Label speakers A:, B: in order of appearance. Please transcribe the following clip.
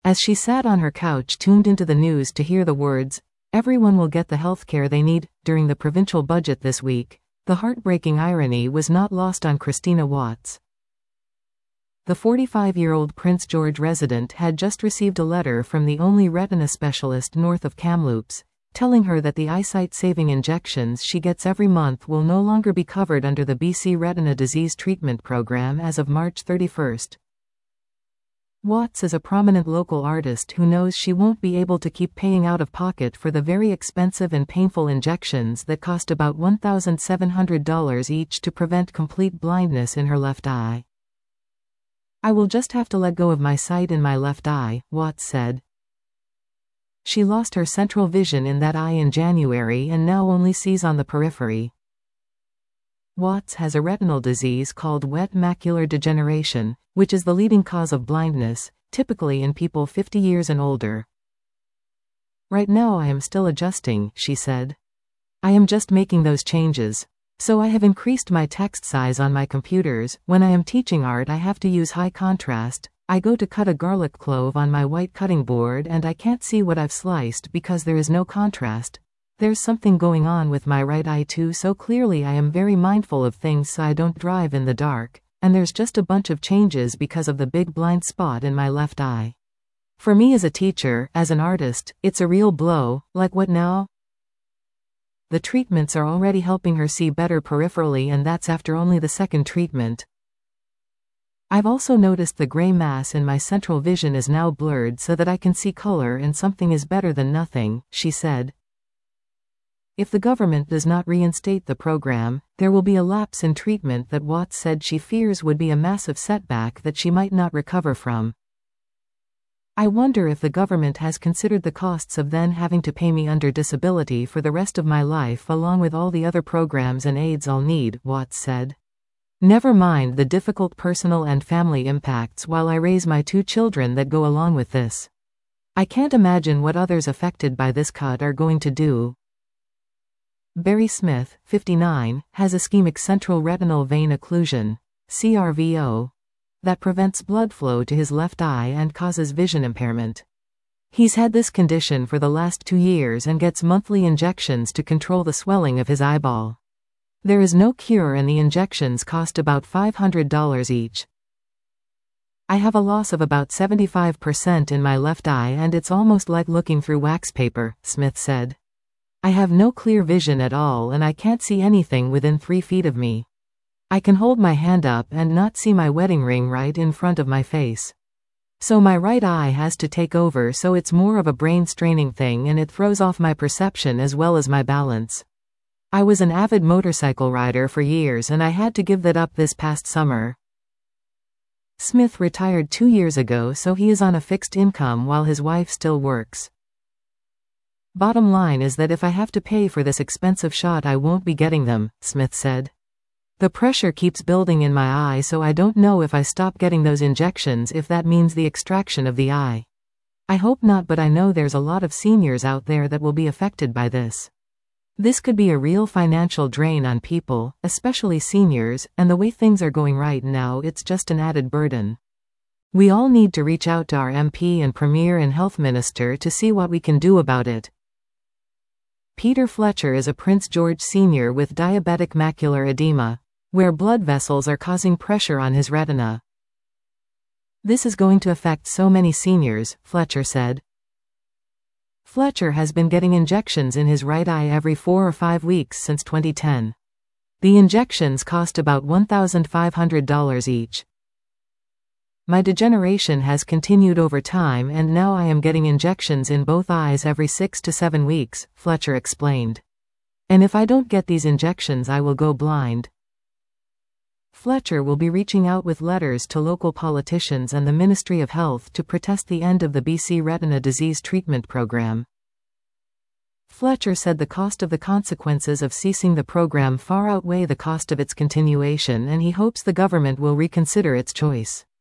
A: As she sat on her couch tuned into the news to hear the words, "Everyone will get the health care they need," during the provincial budget this week, the heartbreaking irony was not lost on Christina Watts. The 45-year-old Prince George resident had just received a letter from the only retina specialist north of Kamloops, telling her that the eyesight-saving injections she gets every month will no longer be covered under the BC Retina Disease Treatment Program as of March 31. Watts is a prominent local artist who knows she won't be able to keep paying out of pocket for the very expensive and painful injections that cost about $1,700 each to prevent complete blindness in her left eye. "I will just have to let go of my sight in my left eye," Watts said. She lost her central vision in that eye in January and now only sees on the periphery. Watts has a retinal disease called wet macular degeneration, which is the leading cause of blindness, typically in people 50 years and older. "Right now I am still adjusting," she said. "I am just making those changes. So I have increased my text size on my computers. When I am teaching art I have to use high contrast. I go to cut a garlic clove on my white cutting board and I can't see what I've sliced because there is no contrast. There's something going on with my right eye too, so clearly I am very mindful of things so I don't drive in the dark, and there's just a bunch of changes because of the big blind spot in my left eye. For me as a teacher, as an artist, it's a real blow. Like what now?" The treatments are already helping her see better peripherally, and that's after only the second treatment. "I've also noticed the gray mass in my central vision is now blurred so that I can see color, and something is better than nothing," she said. If the government does not reinstate the program, there will be a lapse in treatment that Watts said she fears would be a massive setback that she might not recover from. "I wonder if the government has considered the costs of then having to pay me under disability for the rest of my life along with all the other programs and aids I'll need," Watts said. "Never mind the difficult personal and family impacts while I raise my 2 children that go along with this. I can't imagine what others affected by this cut are going to do." Barry Smith, 59, has ischemic central retinal vein occlusion, CRVO, that prevents blood flow to his left eye and causes vision impairment. He's had this condition for the last 2 years and gets monthly injections to control the swelling of his eyeball. There is no cure and the injections cost about $500 each. "I have a loss of about 75% in my left eye and it's almost like looking through wax paper," Smith said. "I have no clear vision at all and I can't see anything within 3 feet of me. I can hold my hand up and not see my wedding ring right in front of my face. So my right eye has to take over, so it's more of a brain-straining thing and it throws off my perception as well as my balance. I was an avid motorcycle rider for years and I had to give that up this past summer." Smith retired 2 years ago, so he is on a fixed income while his wife still works. "Bottom line is that if I have to pay for this expensive shot I won't be getting them," Smith said. "The pressure keeps building in my eye, so I don't know if I stop getting those injections if that means the extraction of the eye. I hope not, but I know there's a lot of seniors out there that will be affected by this. This could be a real financial drain on people, especially seniors, and the way things are going right now it's just an added burden. We all need to reach out to our MP and Premier and Health Minister to see what we can do about it." Peter Fletcher is a Prince George senior with diabetic macular edema, where blood vessels are causing pressure on his retina. "This is going to affect so many seniors," Fletcher said. Fletcher has been getting injections in his right eye every 4 or 5 weeks since 2010. The injections cost about $1,500 each. "My degeneration has continued over time and now I am getting injections in both eyes every 6 to 7 weeks, Fletcher explained. "And if I don't get these injections I will go blind." Fletcher will be reaching out with letters to local politicians and the Ministry of Health to protest the end of the BC Retina Disease Treatment Program. Fletcher said the cost of the consequences of ceasing the program far outweigh the cost of its continuation, and he hopes the government will reconsider its choice.